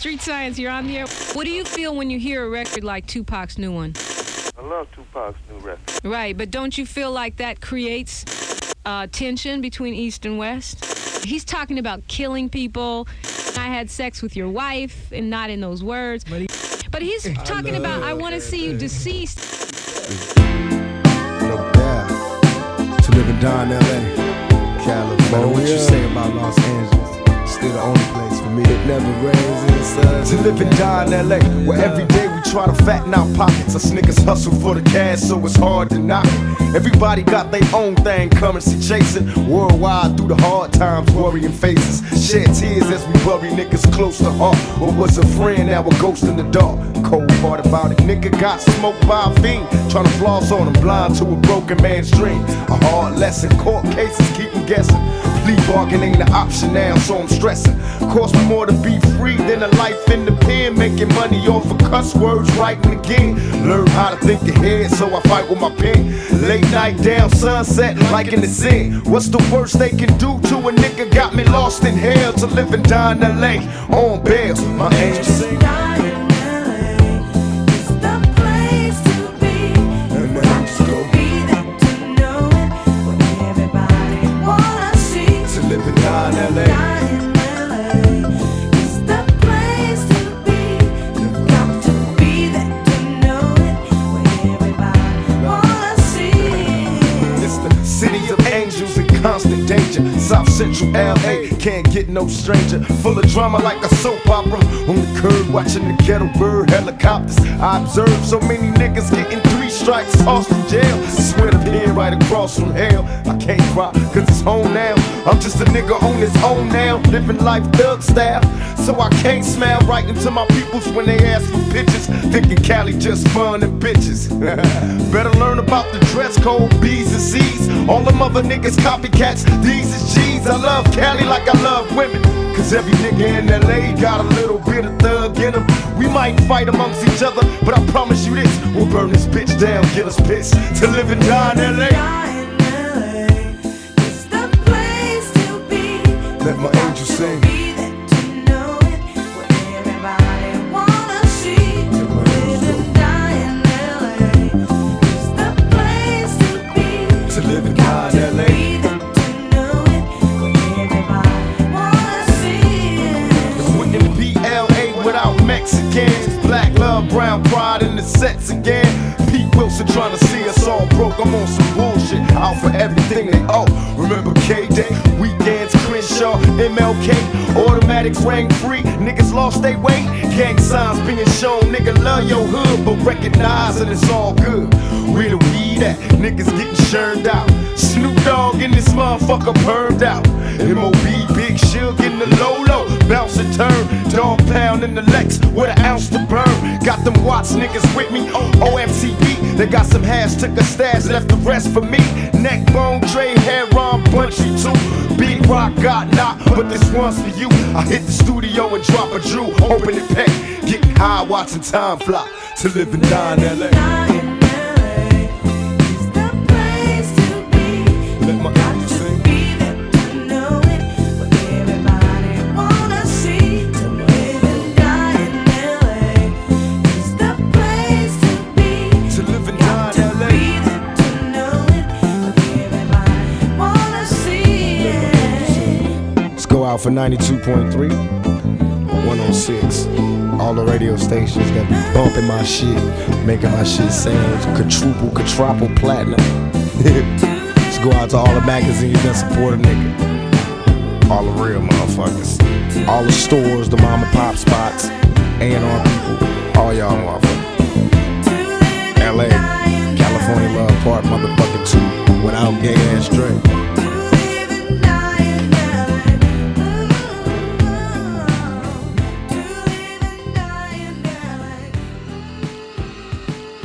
Street Science, you're on the air. What do you feel when you hear a record like Tupac's new one? I love Tupac's new record. Right, but don't you feel like that creates tension between East and West? He's talking about killing people. I had sex with your wife, and not in those words. But he's talking about, I want to see you deceased. Yeah. To live and die in L.A. California. What you say about Los Angeles? Still the only place for me. It never rains inside. To live and die in L.A. Where every day we try to fatten our pockets. Us niggas hustle for the cash, so it's hard to knock it. Everybody got their own thing, currency chasing. Worldwide through the hard times, worrying faces. Shed tears as we bury niggas close to heart. What was a friend, now a ghost in the dark. Cold part about it, nigga got smoked by a fiend. Tryna floss on him, blind to a broken man's dream. A hard lesson, court cases keep him guessing. Plea bargain ain't an option now, so I'm stressing. Cost me more to be free than a life in the pen. Making money off of cuss words, writing again. Learn how to think ahead, so I fight with my pen. Late night down, sunset, like in the sin. What's the worst they can do to a nigga? Got me lost in hell to live and die in L.A. on bail. My angels sing. Constant danger, South Central LA, can't get no stranger. Full of drama like a soap opera. On the curb watching the ghetto bird helicopters. I observe so many niggas getting 3 strikes, tossed in jail. Swear to pen right across from hell. I can't cry cause it's home now. I'm just a nigga on his own now, living life thug style. So I can't smile right into my peoples when they ask for pictures, thinking Cali just fun and bitches. Better learn about the dress code, B's and C's. All them other niggas copycats, these is G's. I love Cali like I love women, cause every nigga in LA got a little bit of thug in him. We might fight amongst each other, but I promise you this, we'll burn this bitch down, get us pissed. To live and die in LA. Let my angels sing. Mexicans, black love, brown pride in the sets again. Pete Wilson trying to see us all broke. I'm on some bullshit, out for everything they owe. Remember K-Day, weekends, Crenshaw, MLK, automatics rang free. Niggas lost their weight, gang signs being shown. Nigga love your hood, but recognize that it's all good. Where the weed at? Niggas getting churned out. Snoop Dogg in this motherfucker permed out. M.O.B. Big Shug in the low-low, bounce and turn. Dog pound in the Lex with an ounce to burn. Got them Watts niggas with me, OMCB. They got some hash, took a stash, left the rest for me. Neck bone, Trey, hair on, punchy too. Big Rock got knocked, but this one's for you. I hit the studio and drop a Drew, open it pack. Getting high, watching time fly. To live and die in L.A. Out for 92.3, 106. All the radio stations that be bumping my shit, making my shit sound quadruple platinum. Let's go out to all the magazines that support a nigga. All the real motherfuckers. All the stores, the mom and pop spots, A&R people, all y'all motherfuckers. LA, California Love Park, motherfucking 2, without gay ass Dre.